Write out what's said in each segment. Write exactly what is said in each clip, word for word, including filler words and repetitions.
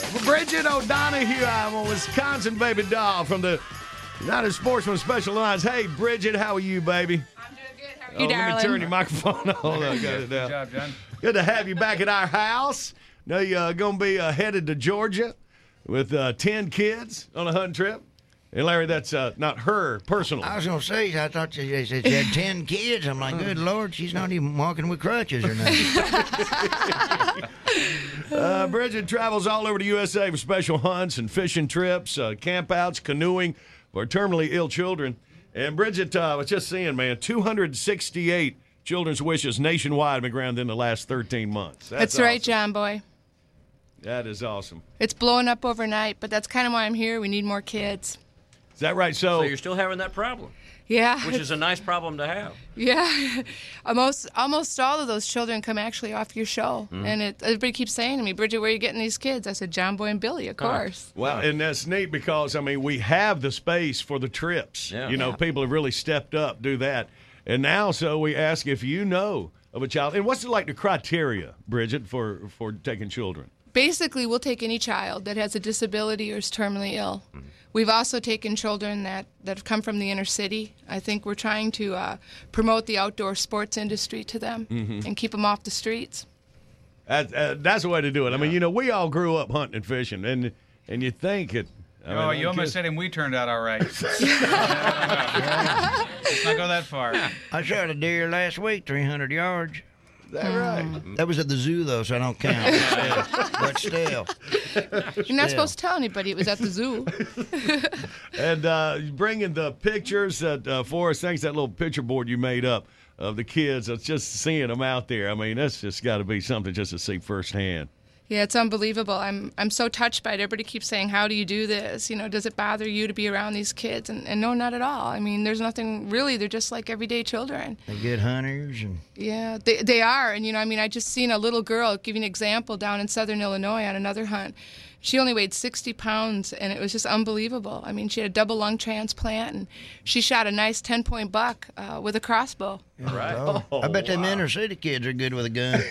Bridget O'Donohue, I'm a Wisconsin baby doll from the United Sportsman Special Lines. Hey, Bridget, how are you, baby? I'm doing good. How are Oh, you, let darling? me turn your microphone on. Hold on, got it now. Good job, John. Good to have you back at our house. Now you're uh, going to be uh, headed to Georgia with uh, ten kids on a hunting trip. And, Larry, that's uh, not her personal. I was going to say, I thought she, she said she had ten kids. I'm like, good Lord, she's not even walking with crutches or nothing. uh, Bridget travels all over the U S A for special hunts and fishing trips, uh, campouts, canoeing for terminally ill children. And Bridget, uh, I was just seeing, man, two hundred sixty-eight children's wishes nationwide have been granted in the last thirteen months. That's, That's right, awesome. John Boy. That is awesome. It's blowing up overnight, but that's kind of why I'm here. We need more kids. Is that right? So, So you're still having that problem, Yeah. which is a nice problem to have. Yeah. almost almost all of those children come actually off your show. Mm-hmm. And it, everybody keeps saying to me, Bridget, where are you getting these kids? I said, John Boy and Billy, of course. well, and that's neat because, I mean, we have the space for the trips. Yeah. You know, Yeah. people have really stepped up, do that. And now, so we ask if you know of a child. And what's it like the criteria, Bridget, for, for taking children? Basically, we'll take any child that has a disability or is terminally ill. Mm-hmm. We've also taken children that, that have come from the inner city. I think we're trying to uh, promote the outdoor sports industry to them Mm-hmm. and keep them off the streets. That, uh, that's the way to do it. I mean, you know, we all grew up hunting and fishing, and and you think it. I Oh, mean, you almost kids- said him. We turned out all right. Let's not go that far. I shot a deer last week, three hundred yards. Is that right? That was at the zoo, though, so I don't count. But still. You're not supposed to tell anybody it was at the zoo. And uh, bringing the pictures that uh, for us, thanks to that little picture board you made up of the kids. It's just seeing them out there. I mean, that's just got to be something just to see firsthand. Yeah, it's unbelievable. I'm I'm so touched by it. Everybody keeps saying, how do you do this? You know, does it bother you to be around these kids? And, and no, not at all. I mean, there's nothing really. They're just like everyday children. They're good hunters. And Yeah, they they are. And, you know, I mean, I just seen a little girl, give you an example, down in southern Illinois on another hunt. She only weighed sixty pounds, and it was just unbelievable. I mean, she had a double lung transplant, and she shot a nice ten-point buck uh, with a crossbow. Right. oh, I bet them inner city kids are good with a gun.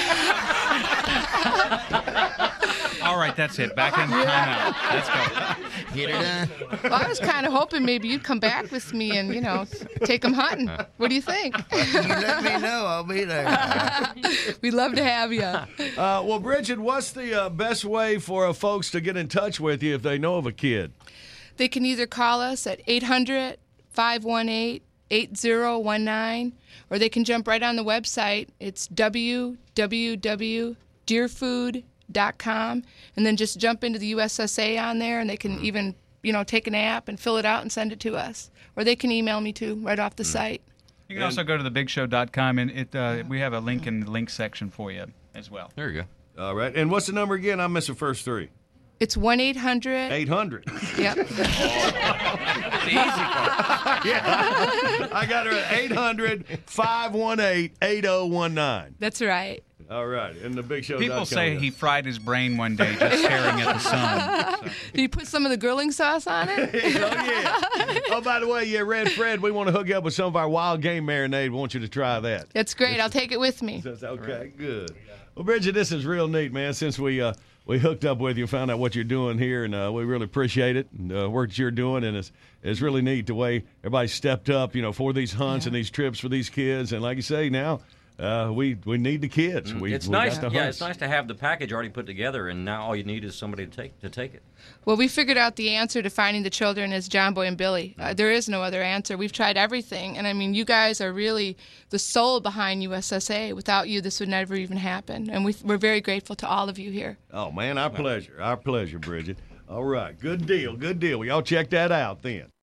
All right, that's it. Back in timeout. Let's go. Get her done. Well, I was kind of hoping maybe you'd come back with me and, you know, take them hunting. What do you think? You let me know. I'll be there. We'd love to have you. Uh, well, Bridget, what's the uh, best way for uh, folks to get in touch with you if they know of a kid? They can either call us at eight hundred, five one eight, eight zero one nine, or they can jump right on the website. It's w w w dot deer food dot com, and then just jump into the U S S A on there, and they can even, you know, take an app and fill it out and send it to us. Or they can email me, too, right off the site. You can also go to the big show dot com, and it uh, we have a link in the link section for you as well. There you go. All right. And what's the number again? I missed the first three. It's one eight hundred. eight hundred. Yep. The easy part. Yeah. I got her at eight hundred, five one eight, eight oh one nine. That's right. All right. And the big show. People say he fried his brain one day just staring at the sun. So. Did you put some of the grilling sauce on it? Oh, yeah. Oh, by the way, yeah, Red Fred, we want to hook you up with some of our wild game marinade. We want you to try that. That's great. I'll take it with me. That's okay, good. Well, Bridget, this is real neat, man, since we uh, we hooked up with you, found out what you're doing here, and uh, we really appreciate it, and the uh, work that you're doing, and it's, it's really neat the way everybody stepped up, you know, for these hunts Yeah. and these trips for these kids, and like you say, now uh, we we need the kids. We, It's we nice. got the Yeah, hunts. it's nice to have the package already put together, and now all you need is somebody to take to take it. Well, we figured out the answer to finding the children is John Boy and Billy. Uh, there is no other answer. We've tried everything. And, I mean, you guys are really the soul behind U S S A. Without you, this would never even happen. And we, we're very grateful to all of you here. Oh, man, our pleasure. Our pleasure, Bridget. All right, good deal, good deal. Well, y'all check that out then.